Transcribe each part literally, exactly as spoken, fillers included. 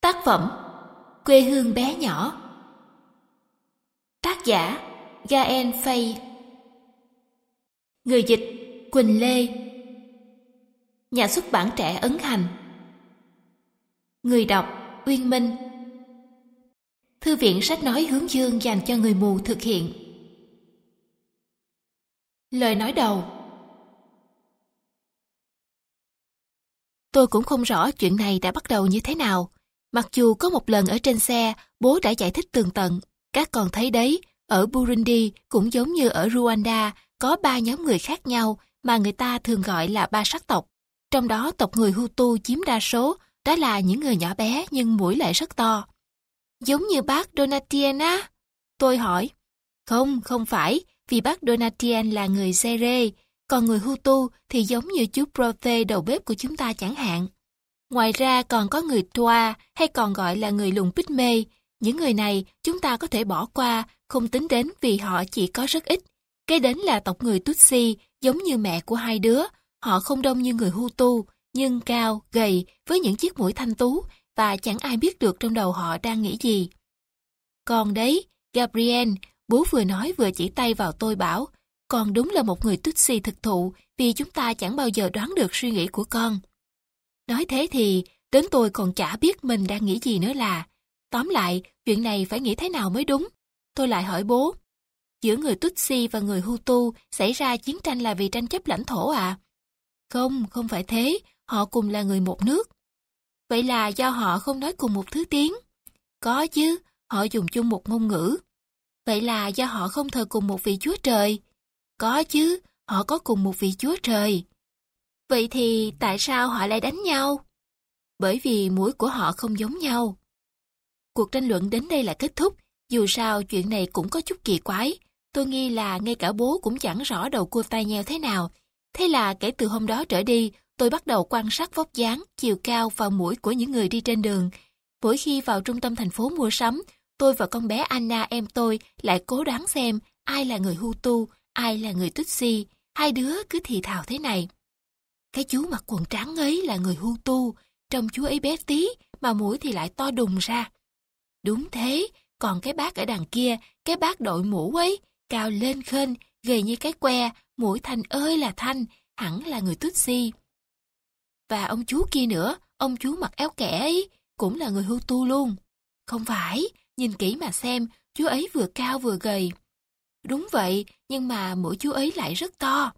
Tác phẩm Quê hương bé nhỏ. Tác giả Gael Fay. Người dịch Quỳnh Lê. Nhà xuất bản Trẻ ấn hành. Người đọc Uyên Minh. Thư viện sách nói Hướng Dương dành cho người mù thực hiện. Lời nói đầu. Tôi cũng không rõ chuyện này đã bắt đầu như thế nào. Mặc dù có một lần ở trên xe, bố đã giải thích tường tận. Các con thấy đấy, ở Burundi cũng giống như ở Rwanda, có ba nhóm người khác nhau mà người ta thường gọi là ba sắc tộc. Trong đó tộc người Hutu chiếm đa số, đó là những người nhỏ bé nhưng mũi lại rất to. Giống như bác Donatien á? Tôi hỏi. Không, không phải, vì bác Donatien là người Zaire, còn người Hutu thì giống như chú Prote đầu bếp của chúng ta chẳng hạn. Ngoài ra còn có người Toa hay còn gọi là người lùn Pygmy. Những người này chúng ta có thể bỏ qua, không tính đến vì họ chỉ có rất ít. Kế đến là tộc người Tutsi, giống như mẹ của hai đứa. Họ không đông như người Hutu, nhưng cao, gầy, với những chiếc mũi thanh tú, và chẳng ai biết được trong đầu họ đang nghĩ gì. Còn đấy, Gabriel, bố vừa nói vừa chỉ tay vào tôi bảo, con đúng là một người Tutsi thực thụ, vì chúng ta chẳng bao giờ đoán được suy nghĩ của con. Nói thế thì, đến tôi còn chả biết mình đang nghĩ gì nữa là. Tóm lại, chuyện này phải nghĩ thế nào mới đúng. Tôi lại hỏi bố, giữa người Tutsi và người Hutu xảy ra chiến tranh là vì tranh chấp lãnh thổ à? Không, không phải thế, họ cùng là người một nước. Vậy là do họ không nói cùng một thứ tiếng? Có chứ, họ dùng chung một ngôn ngữ. Vậy là do họ không thờ cùng một vị Chúa Trời? Có chứ, họ có cùng một vị Chúa Trời. Vậy thì tại sao họ lại đánh nhau? Bởi vì mũi của họ không giống nhau. Cuộc tranh luận đến đây là kết thúc, dù sao chuyện này cũng có chút kỳ quái. Tôi nghi là ngay cả bố cũng chẳng rõ đầu cua tai nheo thế nào. Thế là kể từ hôm đó trở đi, tôi bắt đầu quan sát vóc dáng, chiều cao và mũi của những người đi trên đường. Mỗi khi vào trung tâm thành phố mua sắm, tôi và con bé Anna em tôi lại cố đoán xem ai là người Hutu, ai là người Tutsi. Hai đứa cứ thì thào thế này. Cái chú mặc quần trắng ấy là người Hutu, trông chú ấy bé tí, mà mũi thì lại to đùng ra. Đúng thế, còn cái bác ở đằng kia, cái bác đội mũ ấy, cao lên khênh, gầy như cái que, mũi thanh ơi là thanh, hẳn là người Tutsi. Và ông chú kia nữa, ông chú mặc áo kẻ ấy, cũng là người Hutu luôn. Không phải, nhìn kỹ mà xem, chú ấy vừa cao vừa gầy. Đúng vậy, nhưng mà mũi chú ấy lại rất to.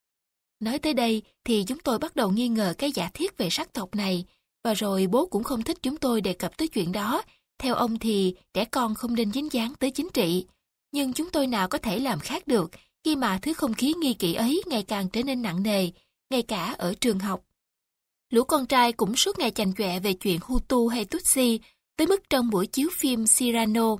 Nói tới đây thì chúng tôi bắt đầu nghi ngờ cái giả thiết về sắc tộc này, và rồi bố cũng không thích chúng tôi đề cập tới chuyện đó. Theo ông thì trẻ con không nên dính dáng tới chính trị. Nhưng chúng tôi nào có thể làm khác được khi mà thứ không khí nghi kỵ ấy ngày càng trở nên nặng nề, ngay cả ở trường học. Lũ con trai cũng suốt ngày chành chọe về chuyện Hutu hay Tutsi, tới mức trong buổi chiếu phim Cyrano.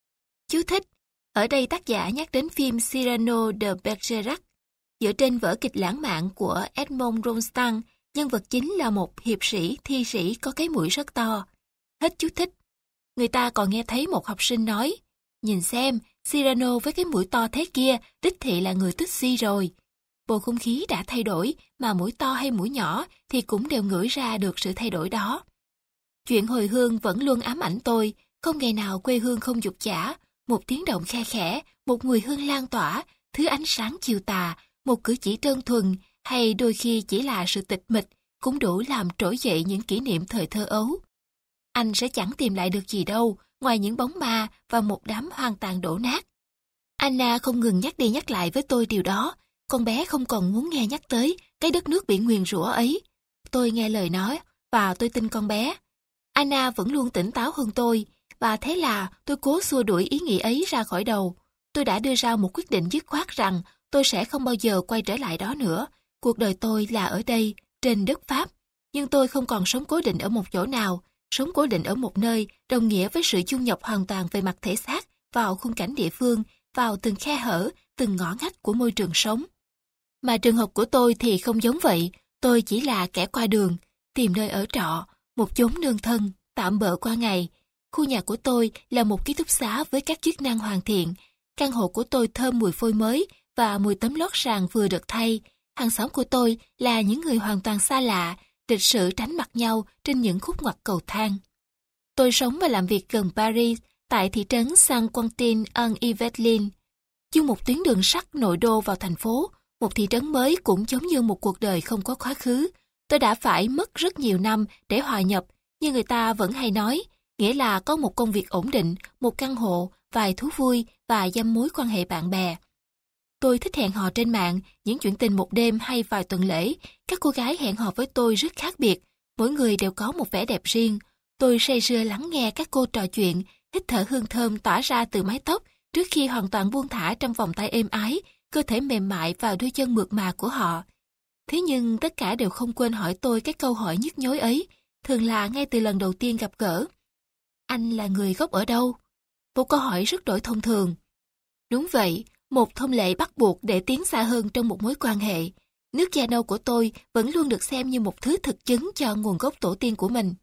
Chú thích, ở đây tác giả nhắc đến phim Cyrano de Bergerac, dựa trên vở kịch lãng mạn của Edmond Rostand, nhân vật chính là một hiệp sĩ, thi sĩ có cái mũi rất to. Hết chú thích. Người ta còn nghe thấy một học sinh nói, nhìn xem, Cyrano với cái mũi to thế kia, đích thị là người Tutsi rồi. Bầu không khí đã thay đổi, mà mũi to hay mũi nhỏ thì cũng đều ngửi ra được sự thay đổi đó. Chuyện hồi hương vẫn luôn ám ảnh tôi, không ngày nào quê hương không dục chả, một tiếng động khe khẽ, một mùi hương lan tỏa, thứ ánh sáng chiều tà, một cử chỉ đơn thuần, hay đôi khi chỉ là sự tịch mịch, cũng đủ làm trỗi dậy những kỷ niệm thời thơ ấu. Anh sẽ chẳng tìm lại được gì đâu, ngoài những bóng ma và một đám hoang tàn đổ nát. Anna không ngừng nhắc đi nhắc lại với tôi điều đó, con bé không còn muốn nghe nhắc tới cái đất nước bị nguyền rủa ấy. Tôi nghe lời nói, và tôi tin con bé. Anna vẫn luôn tỉnh táo hơn tôi, và thế là tôi cố xua đuổi ý nghĩ ấy ra khỏi đầu. Tôi đã đưa ra một quyết định dứt khoát rằng tôi sẽ không bao giờ quay trở lại đó nữa. Cuộc đời tôi là ở đây, trên đất Pháp. Nhưng tôi không còn sống cố định ở một chỗ nào. Sống cố định ở một nơi đồng nghĩa với sự chung nhập hoàn toàn về mặt thể xác vào khung cảnh địa phương, vào từng khe hở, từng ngõ ngách của môi trường sống. Mà trường hợp của tôi thì không giống vậy. Tôi chỉ là kẻ qua đường, tìm nơi ở trọ, một chốn nương thân, tạm bợ qua ngày. Khu nhà của tôi là một ký túc xá với các chức năng hoàn thiện. Căn hộ của tôi thơm mùi phôi mới và mùi tấm lót sàn vừa được thay. Hàng xóm của tôi là những người hoàn toàn xa lạ, lịch sự tránh mặt nhau trên những khúc ngoặt cầu thang. Tôi sống và làm việc gần Paris, tại thị trấn Saint-Quentin-en-Yvelines. Chung một tuyến đường sắt nội đô vào thành phố, một thị trấn mới cũng giống như một cuộc đời không có quá khứ. Tôi đã phải mất rất nhiều năm để hòa nhập, như người ta vẫn hay nói, nghĩa là có một công việc ổn định, một căn hộ, vài thú vui và dăm mối quan hệ bạn bè. Tôi thích hẹn hò trên mạng, những chuyện tình một đêm hay vài tuần lễ. Các cô gái hẹn hò với tôi rất khác biệt, mỗi người đều có một vẻ đẹp riêng. Tôi say sưa lắng nghe các cô trò chuyện, hít thở hương thơm tỏa ra từ mái tóc trước khi hoàn toàn buông thả trong vòng tay êm ái, cơ thể mềm mại vào đôi chân mượt mà của họ. Thế nhưng tất cả đều không quên hỏi tôi cái câu hỏi nhức nhối ấy, thường là ngay từ lần đầu tiên gặp gỡ. Anh là người gốc ở đâu? Một câu hỏi rất đổi thông thường. Đúng vậy, một thông lệ bắt buộc để tiến xa hơn trong một mối quan hệ. Nước da nâu của tôi vẫn luôn được xem như một thứ thực chứng cho nguồn gốc tổ tiên của mình.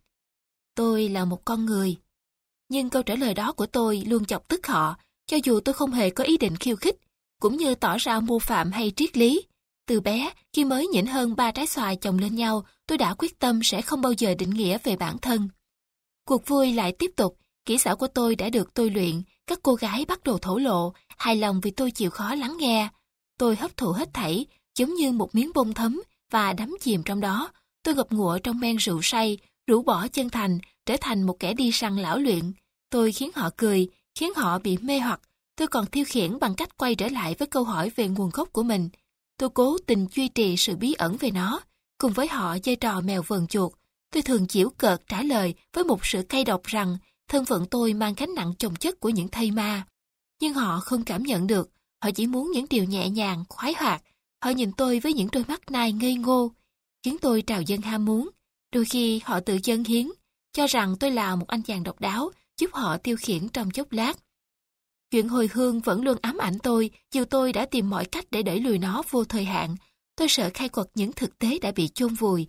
Tôi là một con người. Nhưng câu trả lời đó của tôi luôn chọc tức họ, cho dù tôi không hề có ý định khiêu khích, cũng như tỏ ra mô phạm hay triết lý. Từ bé, khi mới nhỉnh hơn ba trái xoài chồng lên nhau, tôi đã quyết tâm sẽ không bao giờ định nghĩa về bản thân. Cuộc vui lại tiếp tục, kỹ xảo của tôi đã được tôi luyện, các cô gái bắt đầu thổ lộ, hài lòng vì tôi chịu khó lắng nghe. Tôi hấp thụ hết thảy, giống như một miếng bông thấm và đắm chìm trong đó. Tôi ngập ngụa trong men rượu say, rũ bỏ chân thành, trở thành một kẻ đi săn lão luyện. Tôi khiến họ cười, khiến họ bị mê hoặc. Tôi còn tiêu khiển bằng cách quay trở lại với câu hỏi về nguồn gốc của mình. Tôi cố tình duy trì sự bí ẩn về nó, cùng với họ chơi trò mèo vờn chuột. Tôi thường giễu cợt trả lời với một sự cay độc rằng thân phận tôi mang gánh nặng chồng chất của những thây ma. Nhưng họ không cảm nhận được, họ chỉ muốn những điều nhẹ nhàng, khoái hoạt. Họ nhìn tôi với những đôi mắt nai ngây ngô, khiến tôi trào dâng ham muốn. Đôi khi họ tự dâng hiến, cho rằng tôi là một anh chàng độc đáo, giúp họ tiêu khiển trong chốc lát. Chuyện hồi hương vẫn luôn ám ảnh tôi, dù tôi đã tìm mọi cách để đẩy lùi nó vô thời hạn. Tôi sợ khai quật những thực tế đã bị chôn vùi.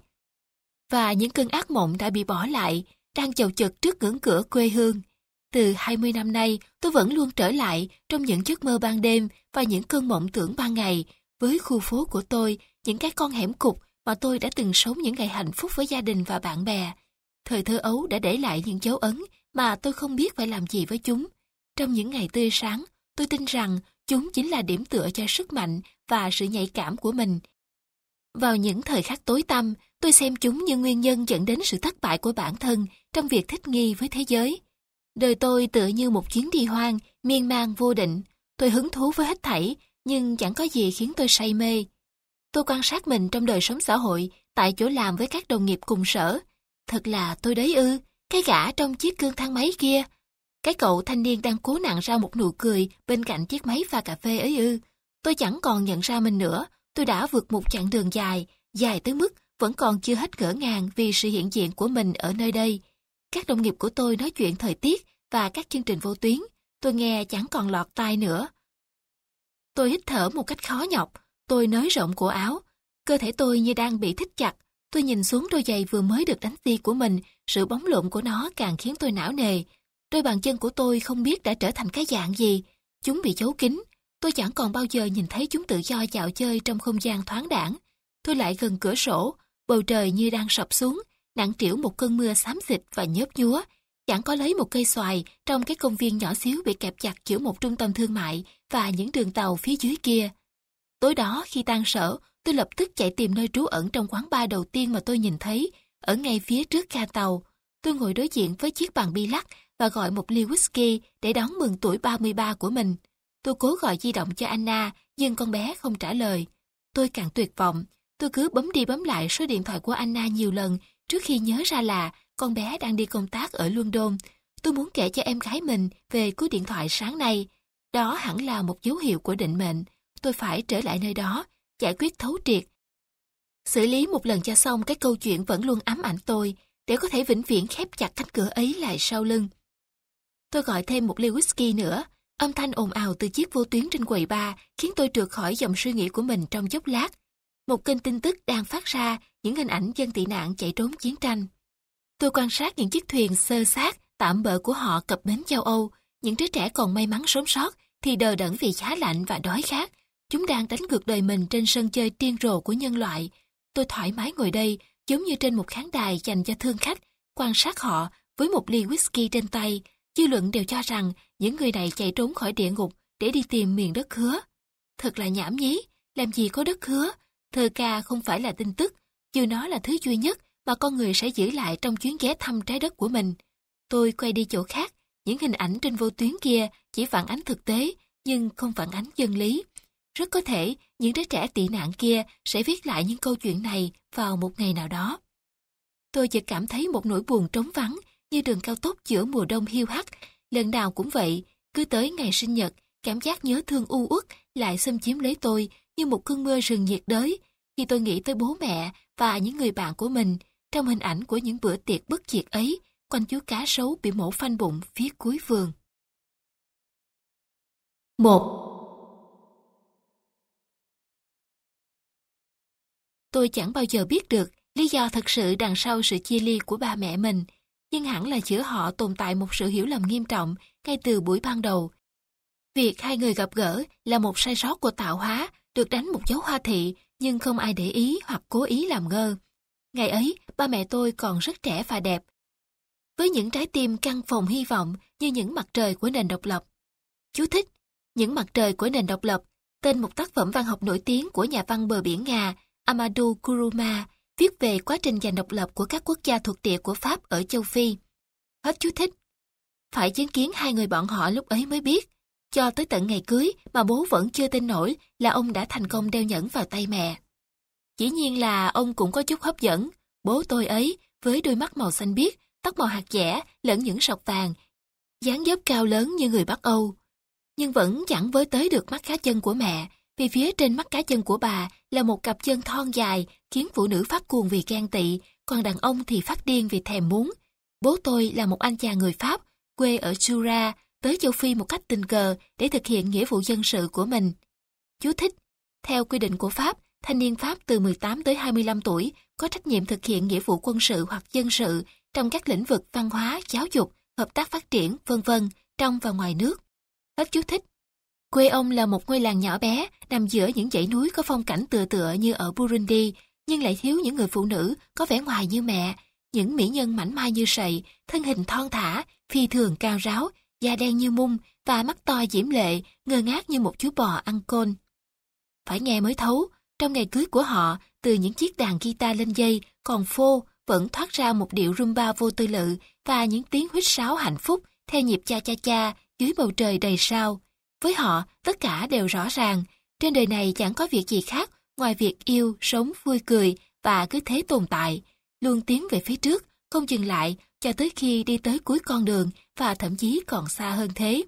Và những cơn ác mộng đã bị bỏ lại, đang chầu chực trước ngưỡng cửa quê hương. Từ hai mươi năm nay, tôi vẫn luôn trở lại trong những giấc mơ ban đêm và những cơn mộng tưởng ban ngày, với khu phố của tôi, những cái con hẻm cụt mà tôi đã từng sống những ngày hạnh phúc với gia đình và bạn bè. Thời thơ ấu đã để lại những dấu ấn mà tôi không biết phải làm gì với chúng. Trong những ngày tươi sáng, tôi tin rằng chúng chính là điểm tựa cho sức mạnh và sự nhạy cảm của mình. Vào những thời khắc tối tăm, tôi xem chúng như nguyên nhân dẫn đến sự thất bại của bản thân trong việc thích nghi với thế giới. Đời tôi tựa như một chuyến đi hoang, miên man vô định. Tôi hứng thú với hết thảy, nhưng chẳng có gì khiến tôi say mê. Tôi quan sát mình trong đời sống xã hội, tại chỗ làm với các đồng nghiệp cùng sở. Thật là tôi đấy ư, cái gã trong chiếc cương thang máy kia. Cái cậu thanh niên đang cố nặn ra một nụ cười bên cạnh chiếc máy pha cà phê ấy ư. Tôi chẳng còn nhận ra mình nữa, tôi đã vượt một chặng đường dài, dài tới mức vẫn còn chưa hết ngỡ ngàng vì sự hiện diện của mình ở nơi đây. Các đồng nghiệp của tôi nói chuyện thời tiết và các chương trình vô tuyến, tôi nghe chẳng còn lọt tai nữa. Tôi hít thở một cách khó nhọc, tôi nới rộng cổ áo, cơ thể tôi như đang bị thít chặt. Tôi nhìn xuống đôi giày vừa mới được đánh xi của mình, sự bóng lộn của nó càng khiến tôi não nề. Đôi bàn chân của tôi không biết đã trở thành cái dạng gì, chúng bị giấu kín. Tôi chẳng còn bao giờ nhìn thấy chúng tự do dạo chơi trong không gian thoáng đãng. Tôi lại gần cửa sổ, bầu trời như đang sập xuống, nặng trĩu một cơn mưa xám xịt và nhớp nhúa. Chẳng có lấy một cây xoài trong cái công viên nhỏ xíu bị kẹp chặt giữa một trung tâm thương mại và những đường tàu phía dưới kia. Tối đó khi tan sở, tôi lập tức chạy tìm nơi trú ẩn trong quán bar đầu tiên mà tôi nhìn thấy, ở ngay phía trước ga tàu. Tôi ngồi đối diện với chiếc bàn bi lắc và gọi một ly whisky để đón mừng tuổi ba mươi ba của mình. Tôi cố gọi di động cho Anna, nhưng con bé không trả lời. Tôi càng tuyệt vọng, tôi cứ bấm đi bấm lại số điện thoại của Anna nhiều lần trước khi nhớ ra là con bé đang đi công tác ở London. Tôi muốn kể cho em gái mình về cú điện thoại sáng nay. Đó hẳn là một dấu hiệu của định mệnh. Tôi phải trở lại nơi đó, giải quyết thấu triệt. Xử lý một lần cho xong cái câu chuyện vẫn luôn ám ảnh tôi, để có thể vĩnh viễn khép chặt cánh cửa ấy lại sau lưng. Tôi gọi thêm một ly whisky nữa. Âm thanh ồn ào từ chiếc vô tuyến trên quầy bar khiến tôi trượt khỏi dòng suy nghĩ của mình trong chốc lát. Một kênh tin tức đang phát ra những hình ảnh dân tị nạn chạy trốn chiến tranh. Tôi quan sát những chiếc thuyền xơ xác, tạm bợ của họ cập bến châu Âu. Những đứa trẻ còn may mắn sống sót thì đờ đẫn vì giá lạnh và đói khát. Chúng đang đánh ngược đời mình trên sân chơi điên rồ của nhân loại. Tôi thoải mái ngồi đây, giống như trên một khán đài dành cho thương khách, quan sát họ với một ly whisky trên tay, dư luận đều cho rằng những người này chạy trốn khỏi địa ngục để đi tìm miền đất hứa. Thật là nhảm nhí, làm gì có đất hứa, thơ ca không phải là tin tức, dù nó là thứ duy nhất mà con người sẽ giữ lại trong chuyến ghé thăm trái đất của mình. Tôi quay đi chỗ khác, những hình ảnh trên vô tuyến kia chỉ phản ánh thực tế, nhưng không phản ánh chân lý. Rất có thể những đứa trẻ tị nạn kia sẽ viết lại những câu chuyện này vào một ngày nào đó. Tôi chỉ cảm thấy một nỗi buồn trống vắng như đường cao tốc giữa mùa đông hiu hắt. Lần nào cũng vậy, cứ tới ngày sinh nhật, cảm giác nhớ thương u uất lại xâm chiếm lấy tôi như một cơn mưa rừng nhiệt đới. Khi tôi nghĩ tới bố mẹ và những người bạn của mình, trong hình ảnh của những bữa tiệc bất diệt ấy, quanh chú cá sấu bị mổ phanh bụng phía cuối vườn. Một. Tôi chẳng bao giờ biết được lý do thật sự đằng sau sự chia ly của ba mẹ mình, nhưng hẳn là giữa họ tồn tại một sự hiểu lầm nghiêm trọng ngay từ buổi ban đầu. Việc hai người gặp gỡ là một sai sót của tạo hóa, được đánh một dấu hoa thị, nhưng không ai để ý hoặc cố ý làm ngơ. Ngày ấy, ba mẹ tôi còn rất trẻ và đẹp, với những trái tim căng phồng hy vọng như những mặt trời của nền độc lập. Chú thích: Những mặt trời của nền độc lập, tên một tác phẩm văn học nổi tiếng của nhà văn bờ biển Nga Amadou Kuruma, viết về quá trình giành độc lập của các quốc gia thuộc địa của Pháp ở châu Phi. Hết chú thích. Phải chứng kiến hai người bọn họ lúc ấy mới biết, cho tới tận ngày cưới mà bố vẫn chưa tin nổi là ông đã thành công đeo nhẫn vào tay mẹ. Dĩ nhiên là ông cũng có chút hấp dẫn, bố tôi ấy, với đôi mắt màu xanh biếc, tóc màu hạt dẻ lẫn những sọc vàng, dáng dấp cao lớn như người Bắc Âu. Nhưng vẫn chẳng với tới được mắt cá chân của mẹ, vì phía trên mắt cá chân của bà là một cặp chân thon dài khiến phụ nữ phát cuồng vì ghen tị, còn đàn ông thì phát điên vì thèm muốn. Bố tôi là một anh chàng người Pháp, quê ở Jura, tới châu Phi một cách tình cờ để thực hiện nghĩa vụ dân sự của mình. Chú thích: Theo quy định của Pháp, thanh niên Pháp từ mười tám tới hai mươi lăm tuổi có trách nhiệm thực hiện nghĩa vụ quân sự hoặc dân sự trong các lĩnh vực văn hóa, giáo dục, hợp tác phát triển, vân vân trong và ngoài nước. Hết chú thích. Quê ông là một ngôi làng nhỏ bé nằm giữa những dãy núi có phong cảnh tựa tựa như ở Burundi, nhưng lại thiếu những người phụ nữ có vẻ ngoài như mẹ, những mỹ nhân mảnh mai như sậy, thân hình thon thả, phi thường cao ráo, da đen như mung và mắt to diễm lệ, ngơ ngác như một chú bò ăn côn. Phải nghe mới thấu, trong ngày cưới của họ, từ những chiếc đàn guitar lên dây còn phô vẫn thoát ra một điệu rumba vô tư lự và những tiếng huýt sáo hạnh phúc theo nhịp cha cha cha dưới bầu trời đầy sao. Với họ, tất cả đều rõ ràng. Trên đời này chẳng có việc gì khác ngoài việc yêu, sống, vui cười và cứ thế tồn tại, luôn tiến về phía trước, không dừng lại cho tới khi đi tới cuối con đường và thậm chí còn xa hơn thế.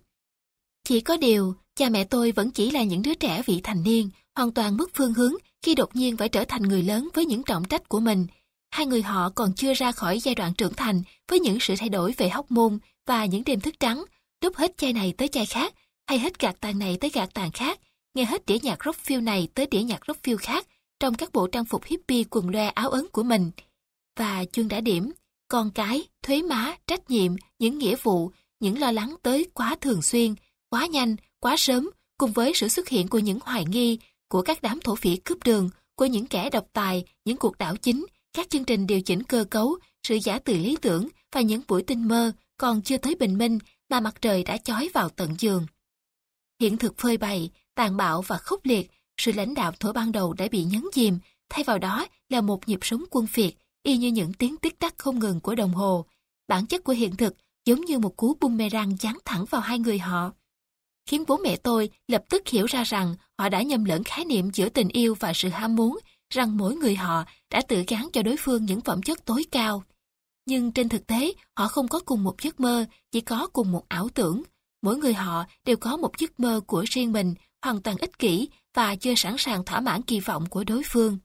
Chỉ có điều, cha mẹ tôi vẫn chỉ là những đứa trẻ vị thành niên, hoàn toàn mất phương hướng khi đột nhiên phải trở thành người lớn với những trọng trách của mình. Hai người họ còn chưa ra khỏi giai đoạn trưởng thành với những sự thay đổi về hóc môn và những đêm thức trắng, lúc hết chai này tới chai khác, hay hết gạt tàn này tới gạt tàn khác, nghe hết đĩa nhạc rockfield này tới đĩa nhạc rockfield khác trong các bộ trang phục hippie quần loe áo ấn của mình. Và chuông đã điểm, con cái, thuế má, trách nhiệm, những nghĩa vụ, những lo lắng tới quá thường xuyên, quá nhanh, quá sớm, cùng với sự xuất hiện của những hoài nghi, của các đám thổ phỉ cướp đường, của những kẻ độc tài, những cuộc đảo chính, các chương trình điều chỉnh cơ cấu, sự giả từ lý tưởng và những buổi tinh mơ còn chưa tới bình minh mà mặt trời đã chói vào tận giường. Hiện thực phơi bày, tàn bạo và khốc liệt, sự lãnh đạo thuở ban đầu đã bị nhấn chìm, thay vào đó là một nhịp sống quân phiệt, y như những tiếng tích tắc không ngừng của đồng hồ. Bản chất của hiện thực giống như một cú boomerang giáng thẳng vào hai người họ, khiến bố mẹ tôi lập tức hiểu ra rằng họ đã nhầm lẫn khái niệm giữa tình yêu và sự ham muốn, rằng mỗi người họ đã tự gán cho đối phương những phẩm chất tối cao. Nhưng trên thực tế, họ không có cùng một giấc mơ, chỉ có cùng một ảo tưởng. Mỗi người họ đều có một giấc mơ của riêng mình, hoàn toàn ích kỷ và chưa sẵn sàng thỏa mãn kỳ vọng của đối phương.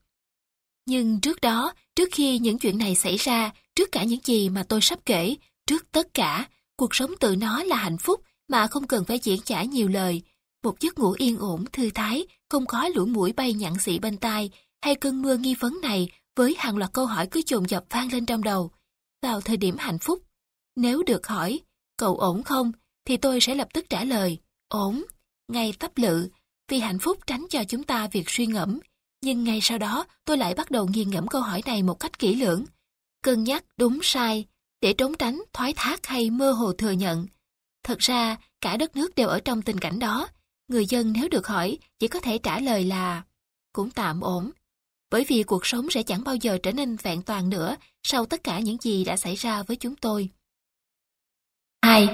Nhưng trước đó, trước khi những chuyện này xảy ra, trước cả những gì mà tôi sắp kể, trước tất cả, cuộc sống tự nó là hạnh phúc mà không cần phải diễn giải nhiều lời. Một giấc ngủ yên ổn, thư thái, không có lũ muỗi bay nhặng xị bên tai, hay cơn mưa nghi vấn này với hàng loạt câu hỏi cứ dồn dập vang lên trong đầu. Vào thời điểm hạnh phúc, nếu được hỏi, cậu ổn không, thì tôi sẽ lập tức trả lời, ổn, ngay tắp lự, vì hạnh phúc tránh cho chúng ta việc suy ngẫm. Nhưng ngay sau đó tôi lại bắt đầu nghiền ngẫm câu hỏi này một cách kỹ lưỡng. Cân nhắc đúng sai, để trốn tránh, thoái thác hay mơ hồ thừa nhận. Thật ra, cả đất nước đều ở trong tình cảnh đó. Người dân nếu được hỏi, chỉ có thể trả lời là cũng tạm ổn. Bởi vì cuộc sống sẽ chẳng bao giờ trở nên vẹn toàn nữa sau tất cả những gì đã xảy ra với chúng tôi. hai.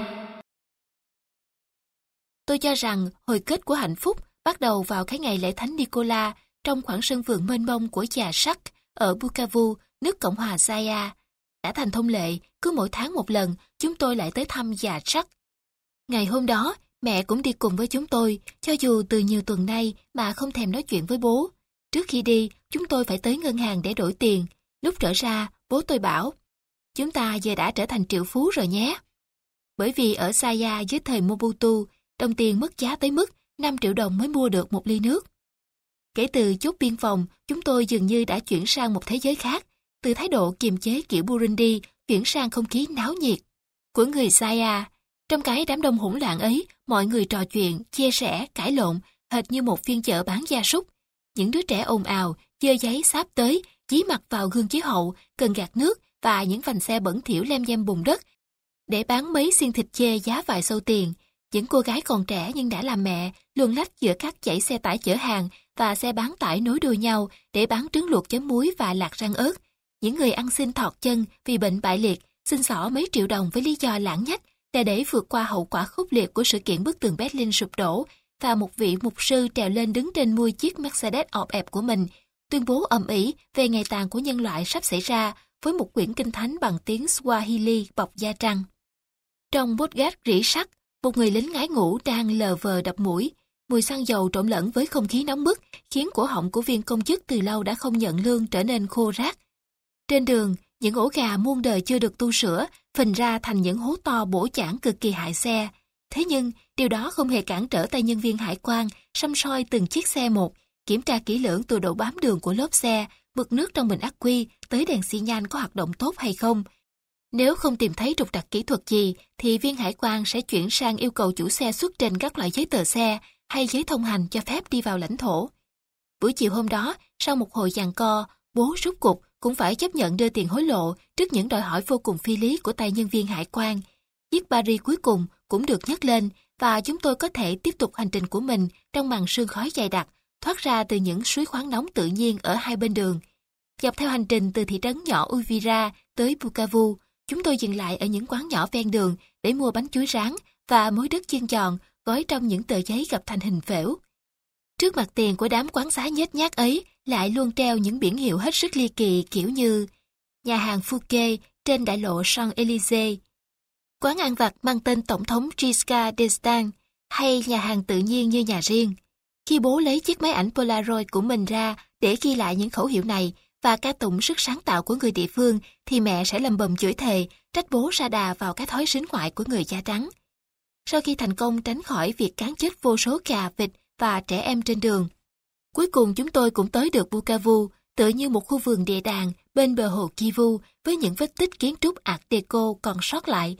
Tôi cho rằng hồi kết của hạnh phúc bắt đầu vào cái ngày lễ Thánh Nicola trong khoảng sân vườn mênh mông của Già Sắc ở Bukavu, nước Cộng hòa Zaire. Đã thành thông lệ, cứ mỗi tháng một lần chúng tôi lại tới thăm Già Sắc. Ngày hôm đó, mẹ cũng đi cùng với chúng tôi, cho dù từ nhiều tuần nay mà không thèm nói chuyện với bố. Trước khi đi, chúng tôi phải tới ngân hàng để đổi tiền. Lúc trở ra, bố tôi bảo, chúng ta giờ đã trở thành triệu phú rồi nhé. Bởi vì ở Zaire dưới thời Mobutu, đồng tiền mất giá tới mức năm triệu đồng mới mua được một ly nước. Kể từ chốt biên phòng, chúng tôi dường như đã chuyển sang một thế giới khác, từ thái độ kiềm chế kiểu Burundi chuyển sang không khí náo nhiệt của người Zaire. Trong cái đám đông hỗn loạn ấy, mọi người trò chuyện, chia sẻ, cãi lộn, hệt như một phiên chợ bán gia súc. Những đứa trẻ ồn ào, giơ giấy sáp tới, dí mặt vào gương chiếu hậu, cần gạt nước và những vành xe bẩn thỉu lem nhem bùn đất để bán mấy xiên thịt chê giá vài xu tiền. Những cô gái còn trẻ nhưng đã làm mẹ, luồn lách giữa các dãy xe tải chở hàng và xe bán tải nối đuôi nhau để bán trứng luộc chấm muối và lạc rang ớt. Những người ăn xin thọt chân vì bệnh bại liệt, xin xỏ mấy triệu đồng với lý do lãng nhách là để vượt qua hậu quả khốc liệt của sự kiện bức tường Berlin sụp đổ, và một vị mục sư trèo lên đứng trên mui chiếc Mercedes ọp ẹp của mình, tuyên bố ầm ĩ về ngày tàn của nhân loại sắp xảy ra với một quyển kinh thánh bằng tiếng Swahili bọc da trăng. Trong podcast rỉ sắt, một người lính ngái ngủ đang lờ vờ đập mũi. Mùi xăng dầu trộn lẫn với không khí nóng bức khiến cổ họng của viên công chức từ lâu đã không nhận lương trở nên khô rác. Trên đường, những ổ gà muôn đời chưa được tu sửa phình ra thành những hố to bổ chảng cực kỳ hại xe. Thế nhưng, điều đó không hề cản trở tay nhân viên hải quan săm soi từng chiếc xe một, kiểm tra kỹ lưỡng từ độ bám đường của lốp xe, mực nước trong bình ắc quy tới đèn xi nhan có hoạt động tốt hay không. Nếu không tìm thấy trục trặc kỹ thuật gì, thì viên hải quan sẽ chuyển sang yêu cầu chủ xe xuất trình các loại giấy tờ xe hay giấy thông hành cho phép đi vào lãnh thổ. Buổi chiều hôm đó, sau một hồi giằng co, bố rút cục cũng phải chấp nhận đưa tiền hối lộ trước những đòi hỏi vô cùng phi lý của tay nhân viên hải quan. Chiếc Paris cuối cùng cũng được nhấc lên và chúng tôi có thể tiếp tục hành trình của mình trong màn sương khói dày đặc thoát ra từ những suối khoáng nóng tự nhiên ở hai bên đường. Dọc theo hành trình từ thị trấn nhỏ Uvira tới Bukavu, chúng tôi dừng lại ở những quán nhỏ ven đường để mua bánh chuối rán và muối đất chiên giòn gói trong những tờ giấy gập thành hình phễu. Trước mặt tiền của đám quán xá nhếch nhác ấy lại luôn treo những biển hiệu hết sức ly kỳ kiểu như nhà hàng Fouquet trên đại lộ Champs-Élysées, quán ăn vặt mang tên Tổng thống Giscard d'Estaing hay nhà hàng tự nhiên như nhà riêng. Khi bố lấy chiếc máy ảnh Polaroid của mình ra để ghi lại những khẩu hiệu này và ca tụng sức sáng tạo của người địa phương, thì mẹ sẽ lầm bầm chửi thề, trách bố sa đà vào cái thói sính ngoại của người da trắng. Sau khi thành công tránh khỏi việc cán chết vô số gà, vịt và trẻ em trên đường, cuối cùng chúng tôi cũng tới được Bukavu, tựa như một khu vườn địa đàng bên bờ hồ Kivu với những vết tích kiến trúc Art Deco còn sót lại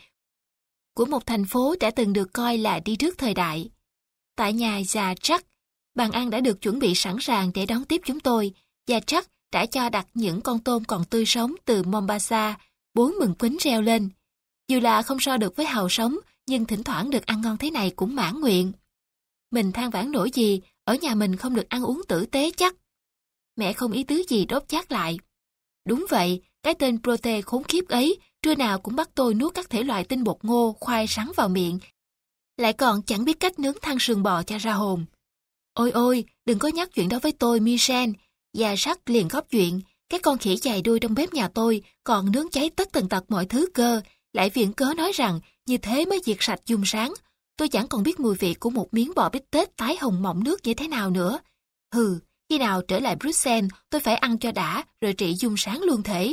của một thành phố đã từng được coi là đi trước thời đại. Tại nhà Già Chắc, bàn ăn đã được chuẩn bị sẵn sàng để đón tiếp chúng tôi. Già Chắc đã cho đặt những con tôm còn tươi sống từ Mombasa, bố mừng quýnh reo lên. Dù là không so được với hàu sống, nhưng thỉnh thoảng được ăn ngon thế này cũng mãn nguyện. Mình than vãn nổi gì, ở nhà mình không được ăn uống tử tế chắc. Mẹ không ý tứ gì đốt chát lại. Đúng vậy, cái tên Prote khốn khiếp ấy, trưa nào cũng bắt tôi nuốt các thể loại tinh bột ngô, khoai sắn vào miệng. Lại còn chẳng biết cách nướng than sườn bò cho ra hồn. Ôi ôi, đừng có nhắc chuyện đó với tôi, Michel. Già Sắc liền góp chuyện, cái con khỉ dài đuôi trong bếp nhà tôi còn nướng cháy tất tần tật mọi thứ cơ, lại viện cớ nói rằng như thế mới diệt sạch dung sáng. Tôi chẳng còn biết mùi vị của một miếng bò bít tết tái hồng mọng nước như thế nào nữa. Hừ, khi nào trở lại Bruxelles, tôi phải ăn cho đã, rồi trị dung sáng luôn thể.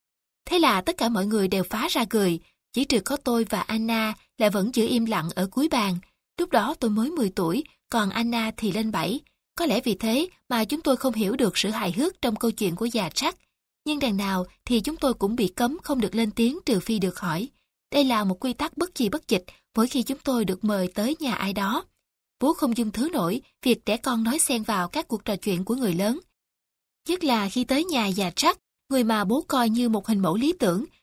Thế là tất cả mọi người đều phá ra cười, chỉ trừ có tôi và Anna lại vẫn giữ im lặng ở cuối bàn. Lúc đó tôi mới mười tuổi, còn Anna thì lên bảy. Có lẽ vì thế mà chúng tôi không hiểu được sự hài hước trong câu chuyện của Già Trắc. Nhưng đằng nào thì chúng tôi cũng bị cấm không được lên tiếng trừ phi được hỏi. Đây là một quy tắc bất chi bất dịch mỗi khi chúng tôi được mời tới nhà ai đó. Bố không dung thứ nổi việc trẻ con nói xen vào các cuộc trò chuyện của người lớn. Nhất là khi tới nhà Già Trắc, người mà bố coi như một hình mẫu lý tưởng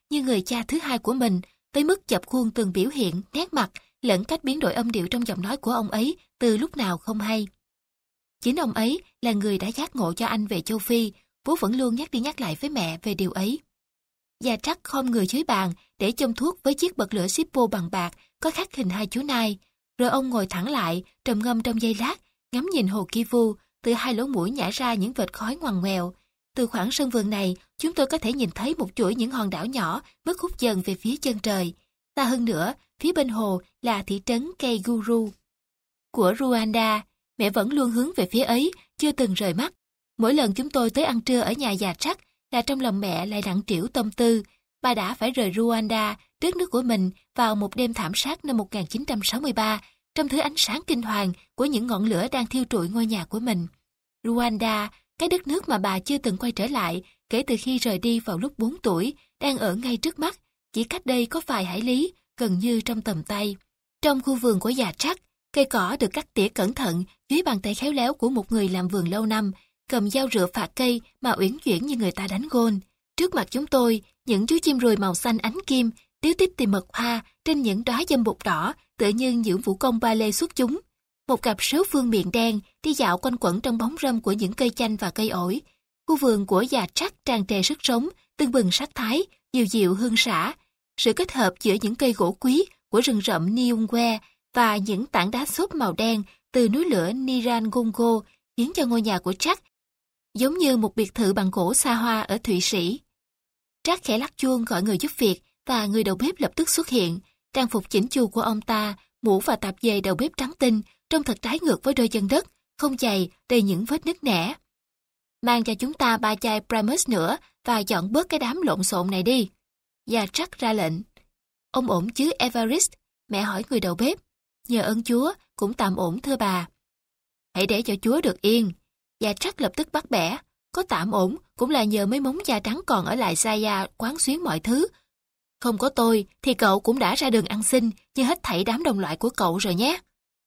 như người cha thứ hai của mình, tới mức dập khuôn từng biểu hiện, nét mặt, lẫn cách biến đổi âm điệu trong giọng nói của ông ấy từ lúc nào không hay. Chính ông ấy là người đã giác ngộ cho anh về châu Phi, bố vẫn luôn nhắc đi nhắc lại với mẹ về điều ấy. Gia Trắc khom người dưới bàn để châm thuốc với chiếc bật lửa Zippo bằng bạc có khắc hình hai chú nai, rồi ông ngồi thẳng lại, trầm ngâm trong giây lát, ngắm nhìn hồ Kivu, từ hai lỗ mũi nhả ra những vệt khói ngoằn ngoèo. Từ khoảng sân vườn này, chúng tôi có thể nhìn thấy một chuỗi những hòn đảo nhỏ mất hút dần về phía chân trời. Xa hơn nữa, phía bên hồ là thị trấn Keiguru của Rwanda. Mẹ vẫn luôn hướng về phía ấy, chưa từng rời mắt. Mỗi lần chúng tôi tới ăn trưa ở nhà Gia Trắc là trong lòng mẹ lại nặng trĩu tâm tư. Bà đã phải rời Rwanda, đất nước của mình, vào một đêm thảm sát năm một nghìn chín trăm sáu mươi ba, trong thứ ánh sáng kinh hoàng của những ngọn lửa đang thiêu trụi ngôi nhà của mình. Rwanda, cái đất nước mà bà chưa từng quay trở lại kể từ khi rời đi vào lúc bốn tuổi, đang ở ngay trước mắt, chỉ cách đây có vài hải lý, gần như trong tầm tay. Trong khu vườn của Gia Trắc, cây cỏ được cắt tỉa cẩn thận dưới bàn tay khéo léo của một người làm vườn lâu năm, cầm dao rựa phạt cây mà uyển chuyển như người ta đánh gôn. Trước mặt chúng tôi, những chú chim ruồi màu xanh ánh kim tíu tít tìm mật hoa trên những đóa dâm bụt đỏ, tựa như những vũ công ba lê xuất chúng. Một cặp sếu phương miệng đen đi dạo quanh quẩn trong bóng râm của những cây chanh và cây ổi. Khu vườn của Gia Trắc tràn trề sức sống, tưng bừng sắc thái, dịu dịu hương xả. Sự kết hợp giữa những cây gỗ quý của rừng rậm Niungwe và những tảng đá xốp màu đen từ núi lửa Nirangongo khiến cho ngôi nhà của Trắc giống như một biệt thự bằng gỗ xa hoa ở Thụy Sĩ. Trắc khẽ lắc chuông gọi người giúp việc và người đầu bếp lập tức xuất hiện. Trang phục chỉnh chu của ông ta, mũ và tạp dề đầu bếp trắng tinh, trông thật trái ngược với đôi chân đất, không chày, đầy những vết nứt nẻ. Mang cho chúng ta ba chai Primus nữa và dọn bớt cái đám lộn xộn này đi. Gia Trắc ra lệnh. Ông ổn chứ Evarist? Mẹ hỏi người đầu bếp. Nhờ ơn Chúa, cũng tạm ổn thưa bà. Hãy để cho Chúa được yên. Gia Trắc lập tức bắt bẻ. Có tạm ổn cũng là nhờ mấy mống da trắng còn ở lại Saya quán xuyến mọi thứ. Không có tôi thì cậu cũng đã ra đường ăn xin như hết thảy đám đồng loại của cậu rồi nhé.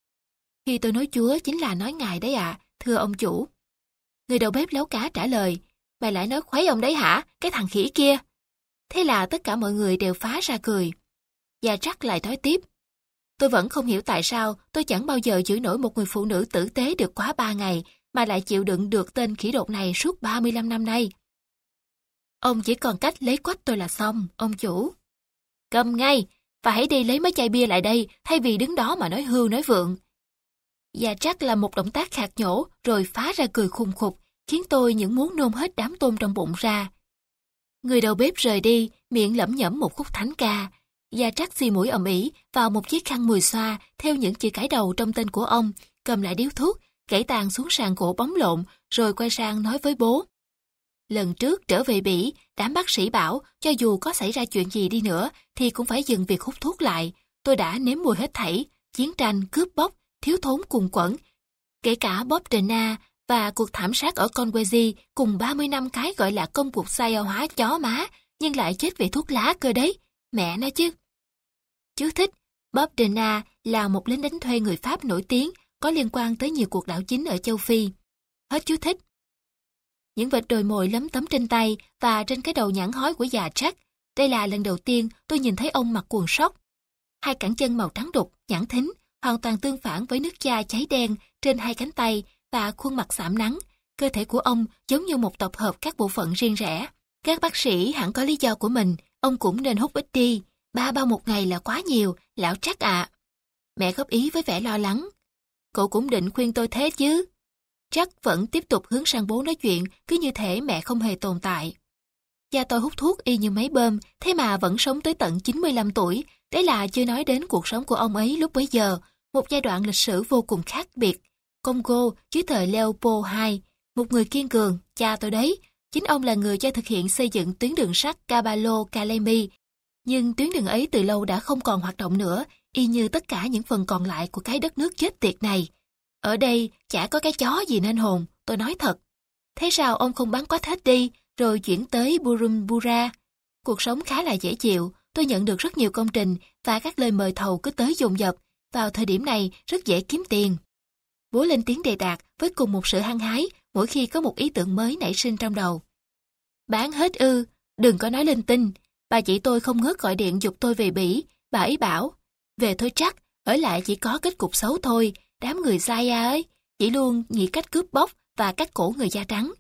Khi tôi nói Chúa chính là nói ngài đấy ạ, à, thưa ông chủ. Người đầu bếp lấu cá trả lời, mày lại nói khuấy ông đấy hả, cái thằng khỉ kia. Thế là tất cả mọi người đều phá ra cười. Gia Trắc lại nói tiếp, tôi vẫn không hiểu tại sao tôi chẳng bao giờ giữ nổi một người phụ nữ tử tế được quá ba ngày mà lại chịu đựng được tên khỉ đột này suốt ba mươi lăm năm nay. Ông chỉ còn cách lấy quách tôi là xong, ông chủ. Cầm ngay, và hãy đi lấy mấy chai bia lại đây thay vì đứng đó mà nói hưu nói vượng. Gia Trắc làm một động tác khạc nhổ rồi phá ra cười khùng khục, khiến tôi những muốn nôn hết đám tôm trong bụng ra. Người đầu bếp rời đi, miệng lẩm nhẩm một khúc thánh ca. Gia Trắc xì mũi ầm ĩ vào một chiếc khăn mùi xoa theo những chữ cái đầu trong tên của ông, cầm lại điếu thuốc, gãy tàn xuống sàn gỗ bóng lộn, rồi quay sang nói với bố. Lần trước trở về Bỉ, đám bác sĩ bảo cho dù có xảy ra chuyện gì đi nữa thì cũng phải dừng việc hút thuốc lại. Tôi đã nếm mùi hết thảy, chiến tranh, cướp bóc, thiếu thốn cùng quẩn, kể cả Bob Dylan và cuộc thảm sát ở Conway cùng ba mươi năm cái gọi là công cuộc sai hóa chó má, nhưng lại chết vì thuốc lá cơ đấy, mẹ nói chứ. Chú thích, Bob Dylan là một lính đánh thuê người Pháp nổi tiếng, có liên quan tới nhiều cuộc đảo chính ở châu Phi. Hết chú thích. Những vệt đồi mồi lấm tấm trên tay và trên cái đầu nhẵn hói của Gia Trắc. Đây là lần đầu tiên tôi nhìn thấy ông mặc quần sóc. Hai cẳng chân màu trắng đục, nhẵn thính, hoàn toàn tương phản với nước da cháy đen trên hai cánh tay và khuôn mặt sạm nắng. Cơ thể của ông giống như một tập hợp các bộ phận riêng rẽ. Các bác sĩ hẳn có lý do của mình, ông cũng nên hút ít đi. Ba bao một ngày là quá nhiều, lão Trắc ạ. À. Mẹ góp ý với vẻ lo lắng. Cậu cũng định khuyên tôi thế chứ. Trắc vẫn tiếp tục hướng sang bố nói chuyện, cứ như thể mẹ không hề tồn tại. Cha tôi hút thuốc y như máy bơm, thế mà vẫn sống tới tận chín mươi lăm tuổi. Đấy là chưa nói đến cuộc sống của ông ấy lúc bấy giờ, một giai đoạn lịch sử vô cùng khác biệt. Congo dưới thời Leopold đệ nhị, một người kiên cường, cha tôi đấy. Chính ông là người cho thực hiện xây dựng tuyến đường sắt Kabalo-Kalemi. Nhưng tuyến đường ấy từ lâu đã không còn hoạt động nữa, y như tất cả những phần còn lại của cái đất nước chết tiệt này. Ở đây chả có cái chó gì nên hồn, tôi nói thật. Thế sao ông không bán quách hết đi, rồi chuyển tới Bujumbura? Cuộc sống khá là dễ chịu, tôi nhận được rất nhiều công trình và các lời mời thầu cứ tới dồn dập. Vào thời điểm này rất dễ kiếm tiền. Bố lên tiếng đề đạt với cùng một sự hăng hái mỗi khi có một ý tưởng mới nảy sinh trong đầu. Bán hết ư, đừng có nói linh tinh. Bà chị tôi không ngớt gọi điện giục tôi về Bỉ. Bà ấy bảo, về thôi chắc, ở lại chỉ có kết cục xấu thôi. Đám người Zaya ấy, chỉ luôn nghĩ cách cướp bóc và cắt cổ người da trắng.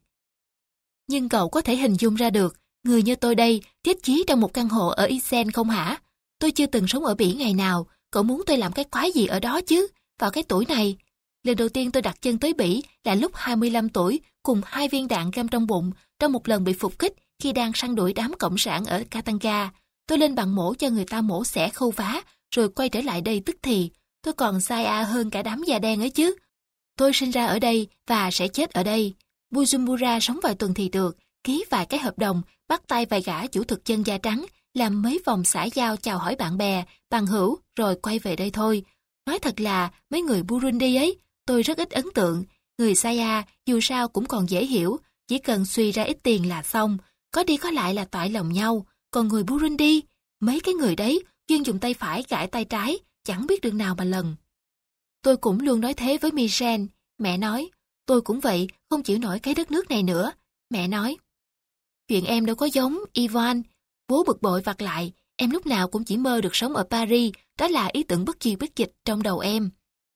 Nhưng cậu có thể hình dung ra được, người như tôi đây, chết chí trong một căn hộ ở Isen không hả? Tôi chưa từng sống ở Bỉ ngày nào, cậu muốn tôi làm cái quái gì ở đó chứ, vào cái tuổi này. Lần đầu tiên tôi đặt chân tới Bỉ là lúc hai mươi lăm tuổi, cùng hai viên đạn găm trong bụng, trong một lần bị phục kích khi đang săn đuổi đám cộng sản ở Katanga. Tôi lên bằng mổ cho người ta mổ xẻ khâu vá, rồi quay trở lại đây tức thì. Tôi còn Zaya hơn cả đám da đen ấy chứ. Tôi sinh ra ở đây và sẽ chết ở đây. Bujumbura sống vài tuần thì được, ký vài cái hợp đồng, bắt tay vài gã chủ thực dân da trắng, làm mấy vòng xã giao chào hỏi bạn bè, bằng hữu, rồi quay về đây thôi. Nói thật là, mấy người Burundi ấy, tôi rất ít ấn tượng. Người Saya dù sao cũng còn dễ hiểu, chỉ cần suy ra ít tiền là xong, có đi có lại là toại lòng nhau. Còn người Burundi, mấy cái người đấy, chuyên dùng tay phải gãi tay trái, chẳng biết đường nào mà lần. Tôi cũng luôn nói thế với Michel. Mẹ nói, tôi cũng vậy, không chịu nổi cái đất nước này nữa. Mẹ nói, chuyện em đâu có giống, Ivan. Bố bực bội vặt lại, em lúc nào cũng chỉ mơ được sống ở Paris, đó là ý tưởng bất chi bất dịch trong đầu em.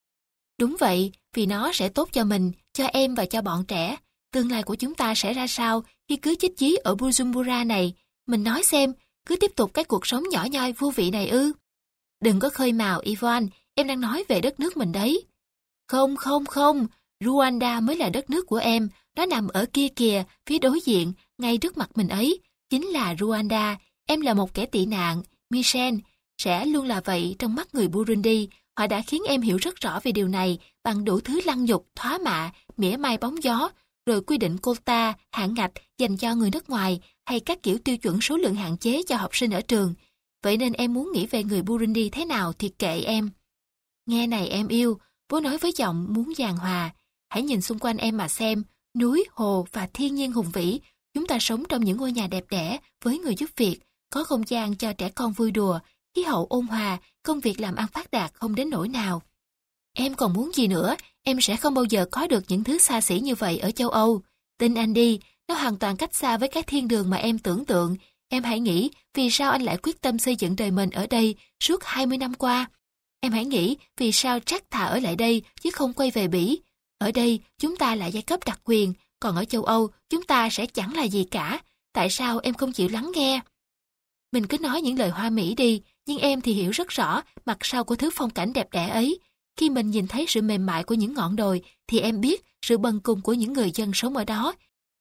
Đúng vậy, vì nó sẽ tốt cho mình, cho em và cho bọn trẻ. Tương lai của chúng ta sẽ ra sao khi cứ chết chí ở Bujumbura này? Mình nói xem, cứ tiếp tục cái cuộc sống nhỏ nhoi vô vị này ư? Đừng có khơi mào, Ivan, em đang nói về đất nước mình đấy. Không, không, không, Rwanda mới là đất nước của em, nó nằm ở kia kìa, phía đối diện, ngay trước mặt mình ấy, chính là Rwanda. Em là một kẻ tị nạn, Michel, sẽ luôn là vậy trong mắt người Burundi. Họ đã khiến em hiểu rất rõ về điều này bằng đủ thứ lăng nhục, thoá mạ, mỉa mai bóng gió, rồi quy định quota, hạn ngạch dành cho người nước ngoài hay các kiểu tiêu chuẩn số lượng hạn chế cho học sinh ở trường. Vậy nên em muốn nghĩ về người Burundi thế nào thì kệ em. Nghe này em yêu, bố nói với giọng muốn giàn hòa. Hãy nhìn xung quanh em mà xem, núi, hồ và thiên nhiên hùng vĩ. Chúng ta sống trong những ngôi nhà đẹp đẽ với người giúp việc, có không gian cho trẻ con vui đùa, khí hậu ôn hòa, công việc làm ăn phát đạt không đến nỗi nào. Em còn muốn gì nữa, em sẽ không bao giờ có được những thứ xa xỉ như vậy ở châu Âu. Tin anh đi, nó hoàn toàn cách xa với cái thiên đường mà em tưởng tượng. Em hãy nghĩ vì sao anh lại quyết tâm xây dựng đời mình ở đây suốt hai mươi năm qua. Em hãy nghĩ vì sao Jack thà ở lại đây chứ không quay về Bỉ. Ở đây chúng ta là giai cấp đặc quyền, còn ở châu Âu chúng ta sẽ chẳng là gì cả. Tại sao em không chịu lắng nghe? Mình cứ nói những lời hoa mỹ đi, nhưng em thì hiểu rất rõ mặt sau của thứ phong cảnh đẹp đẽ ấy. Khi mình nhìn thấy sự mềm mại của những ngọn đồi, thì em biết sự bần cùng của những người dân sống ở đó.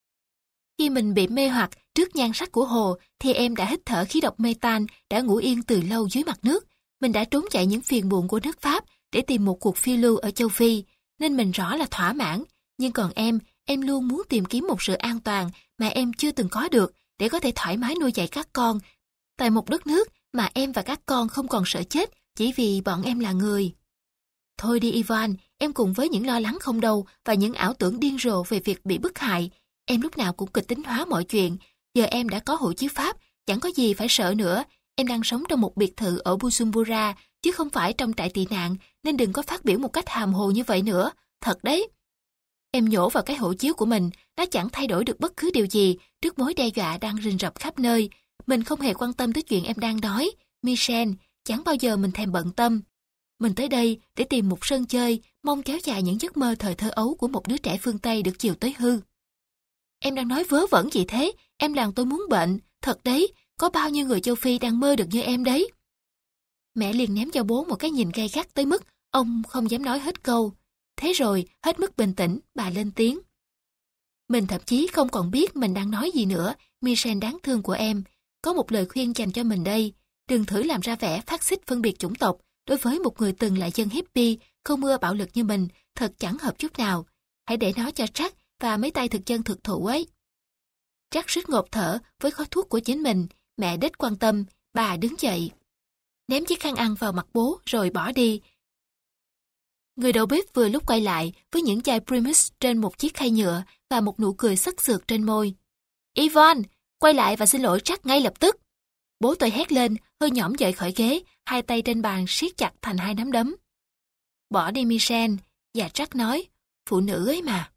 Khi mình bị mê hoặc trước nhan sắc của hồ, thì em đã hít thở khí độc metan đã ngủ yên từ lâu dưới mặt nước. Mình đã trốn chạy những phiền muộn của nước Pháp để tìm một cuộc phiêu lưu ở châu Phi, nên mình rõ là thỏa mãn. Nhưng còn em, em luôn muốn tìm kiếm một sự an toàn mà em chưa từng có được để có thể thoải mái nuôi dạy các con tại một đất nước mà em và các con không còn sợ chết chỉ vì bọn em là người. Thôi đi Ivan, em cùng với những lo lắng không đâu và những ảo tưởng điên rồ về việc bị bức hại. Em lúc nào cũng kịch tính hóa mọi chuyện. Giờ em đã có hộ chiếu Pháp, chẳng có gì phải sợ nữa. Em đang sống trong một biệt thự ở Bujumbura, chứ không phải trong trại tị nạn, nên đừng có phát biểu một cách hàm hồ như vậy nữa. Thật đấy. Em nhổ vào cái hộ chiếu của mình, nó chẳng thay đổi được bất cứ điều gì trước mối đe dọa đang rình rập khắp nơi. Mình không hề quan tâm tới chuyện em đang đói. Michel, chẳng bao giờ mình thèm bận tâm. Mình tới đây để tìm một sân chơi, mong kéo dài những giấc mơ thời thơ ấu của một đứa trẻ phương Tây được chiều tới hư. Em đang nói vớ vẩn gì thế? Em làm tôi muốn bệnh. Thật đấy, có bao nhiêu người châu Phi đang mơ được như em đấy. Mẹ liền ném cho bố một cái nhìn gay gắt tới mức ông không dám nói hết câu. Thế rồi, hết mức bình tĩnh, bà lên tiếng. Mình thậm chí không còn biết mình đang nói gì nữa, Michel đáng thương của em. Có một lời khuyên dành cho mình đây. Đừng thử làm ra vẻ phát xít phân biệt chủng tộc đối với một người từng là dân hippie, không ưa bạo lực như mình, thật chẳng hợp chút nào. Hãy để nó cho Jack và mấy tay thực dân thực thụ ấy. Jack suýt ngộp thở với khói thuốc của chính mình. Mẹ đếch quan tâm, bà đứng dậy, ném chiếc khăn ăn vào mặt bố rồi bỏ đi. Người đầu bếp vừa lúc quay lại với những chai Primus trên một chiếc khay nhựa và một nụ cười sắc sược trên môi. Ivan, quay lại và xin lỗi Jack ngay lập tức. Bố tôi hét lên, hơi nhõm dậy khỏi ghế, hai tay trên bàn siết chặt thành hai nắm đấm. Bỏ đi Michel, và Jack nói, phụ nữ ấy mà.